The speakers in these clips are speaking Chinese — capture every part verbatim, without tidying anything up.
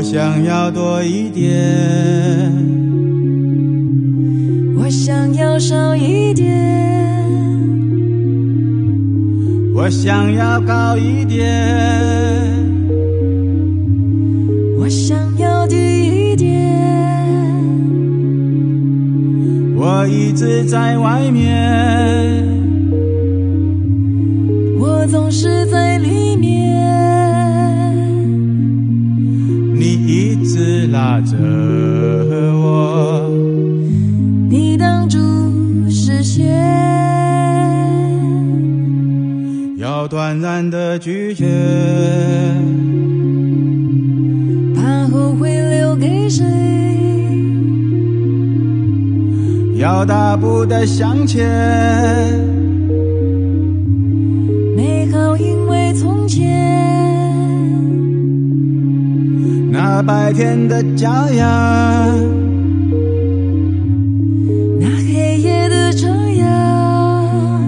想要多一点， 我想要少一点， 我想要高一点， 我想要低一点， 我一直在外面， 我总是在里面， 你一直拉着我， 你挡住视线， 要断然的拒绝， 怕后悔留给谁， 要大步的向前， 美好因为从前， 那白天的骄阳， 那黑夜的张扬，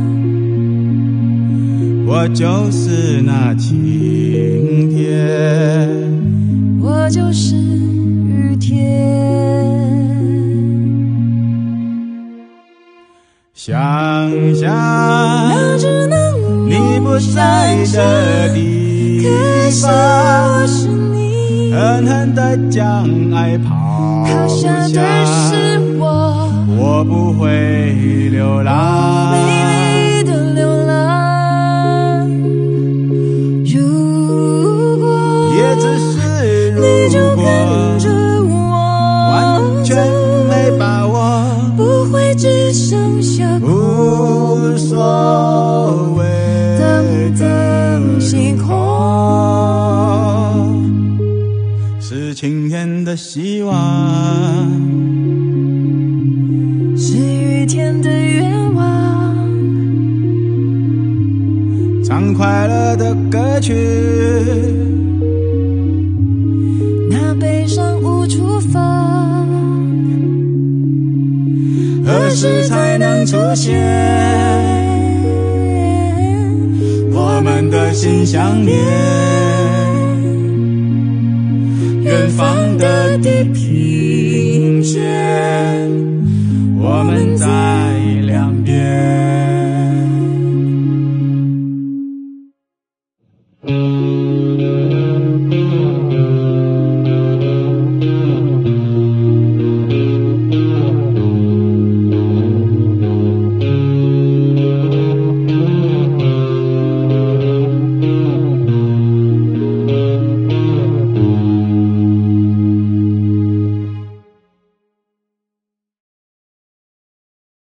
我就是那晴天， 我就是雨天。 想想那只能你不在的地可方， 惜是你狠狠地将爱抛抛下下， 的是我， 我不会流浪， 美丽的流浪。如果也只是你就如果， 跟着我， 完全没把握， 不会只剩下无所谓， 等等星空， 是晴天的希望， 是雨天的愿望， 唱快乐的歌曲， 那悲伤无处放， 何时才能出现？我们的心相连，远方的地平线，我们在两边。